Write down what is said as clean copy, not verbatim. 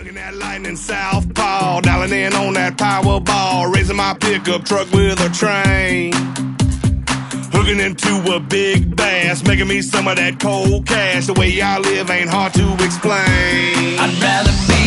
Tugging that lightning southpaw, dialing in on that power ball, raising my pickup truck with a train, hooking into a big bass, making me some of that cold cash. The way I live ain't hard to explain. I'd rather be